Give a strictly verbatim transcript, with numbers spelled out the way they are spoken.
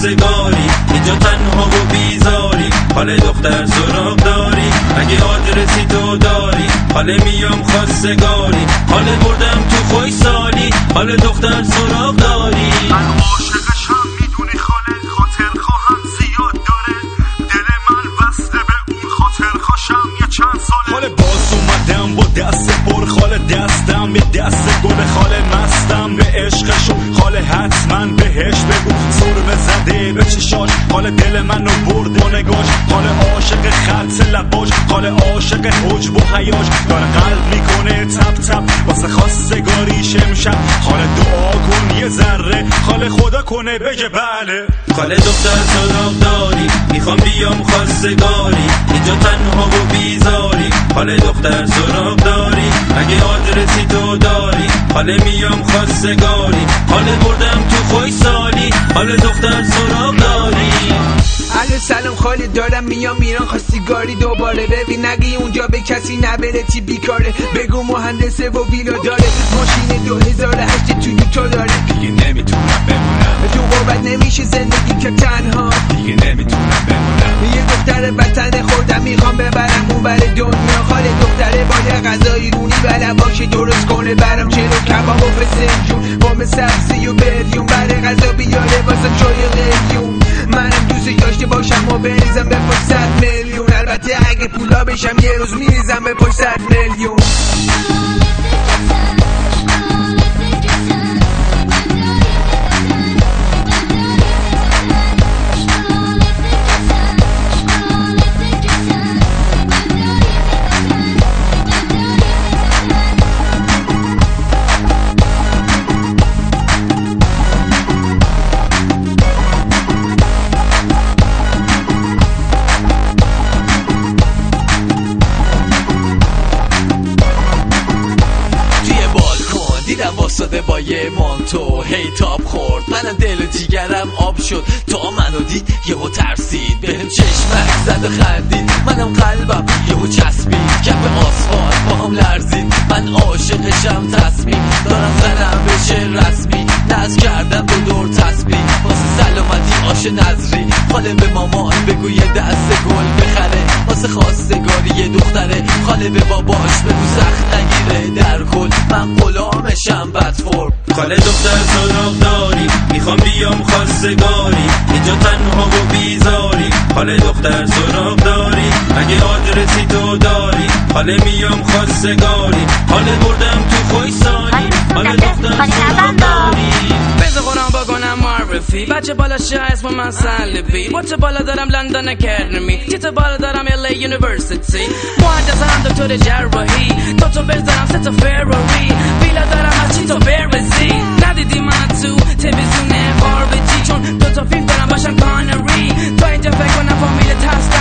خواستگاری، اینجا تنها و بیزاری، حال دختر سراغ داری، اگه آدرسی تو داری، حال میام خواستگاری، حال بردم تو خوی سالی، حال دختر سراغ داری. من عاشقشم میدونی خاله، خاطر خواهم زیاد داره، دل من بسته به اون خاطر خوشم یه چند ساله. خاله باز اومدم با دست پر، خاله دستم به دست گل، خاله مستم به عشقشون، خاله حتما بهش بگو سرمه زده به چشاش، خاله دل منو برد با نگاش، خاله عاشق خط لباش، خاله عاشق حجب و حیاش، داره قلب میکنه تپ تپ واسه خواستگاریش امشب، خاله دعا کن یه ذره، خاله خدا کنه بگه بله. خاله دختر سراغ داری، میخوام بیام خواستگاری، اینجا تنها و بیزاری، حال دختر سراغ داری، اگه آدرسی تو داری، حال میام خواستگاری، حال بردم تو خوی سالی، حال دختر سراغ داری. الو سلام خاله، دارم میام ایران خواستگاری دوباره، ببین نگی اونجا به کسی نبره تی بیکاره، بگو مهندسه و ویلا داره، ماشین دو هزار و هشت توی تو داره، دیگه نمیتونم بمونم تو غربت نمیشه زندگی که تنها، دیگه نمیتونم بمونم، یه دختر وطن خودم میخوام ببرم اون بر دنیا، خاله دختره باید غذای رونی بلم باشه درست کنه برام چلو کباب و فسنجون، قوم سبزی و بریون برای غذا بیاره واسه چای قلیون، منم دوست داشته باشم و بریزم به پشت صد میلیون، البته اگه پولا بشم یه روز میریزم به پشت صد میلیون. واساده با یه مانتو هی تاب خورد، منم دل و جیگرم آب شد، تا منو دید یهو ترسید، بهم چشمک زد و خندید، منم قلبم یهو چسبید، کف آسفالت با هم لرزید، من عاشقشم تصمیم دارم زنم بشه رسمی، ناز کردم به دور تسبیح واسه سلامتی آش نظری، خاله به مامان بگو یه دست گل بخره، واسه خواستگاری یه دختره، خاله به باباش بگو سخت نگیره، در کل من غلامشم بدفور. خاله دختر سراغ داری، میخوام بیام خواستگاری، اینجا تنها و بیزاری، حال دختر سراغ داری، اگه آدرسی تو داری، حال میام خواستگاری، حال بردم تو خوی سالی، حال دختر سراغ داری. بذار قرآن بکنم معرفی، بچه بالا شه اسم من سلبی، بچه بالا دارم لندن اکادمی، چیت بالا دارم ال ای یونیورسیتی، مهندسم دکتر جراحی، دوتا بزنم سه تا فراری، ویلا دارم از چی تو برزی، ندیدی من تو تلویزیون خارجی، چون دوتا فیلم دارم باشم کانری، تو اینجا فکر کنم فامیل تست